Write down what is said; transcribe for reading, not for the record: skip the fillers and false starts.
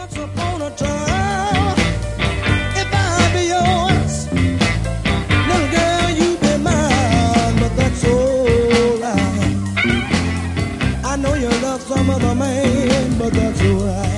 Once upon a time, if I be yours, little girl, you be mine, but that's alright. I know you love some other man, but that's alright.